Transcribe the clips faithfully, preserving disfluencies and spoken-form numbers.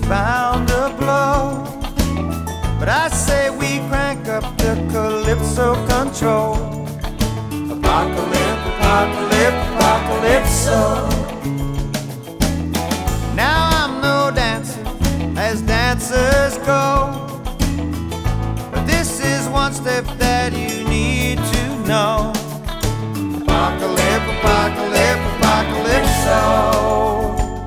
bound to blow. But I say we crank up the calypso control. Apocalypse, apocalypse, apocalypso. Now I'm no dancer as dancers go, but this is one step that you need to know. Apocalypse, apocalypse, apocalypso.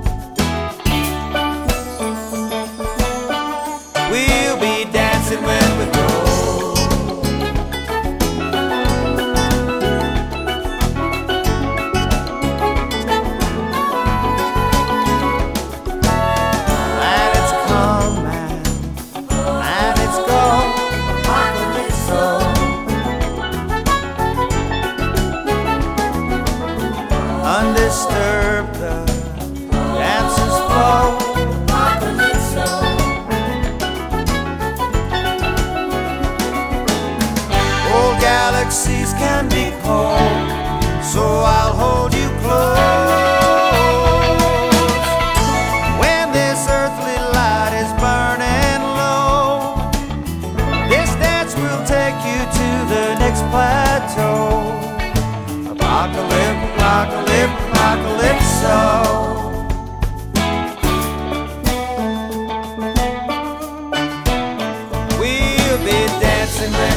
We'll be dancing when we go. And it's come and, and it's gone. Apocalypso. Undisturbed the dancers flow. Apocalypso. Old galaxies can be cold, so I'll hold you close. When this earthly light is burning low, this dance will take you to the next plateau. Apocalypse, apocalypse, apocalypso. We'll be dancing.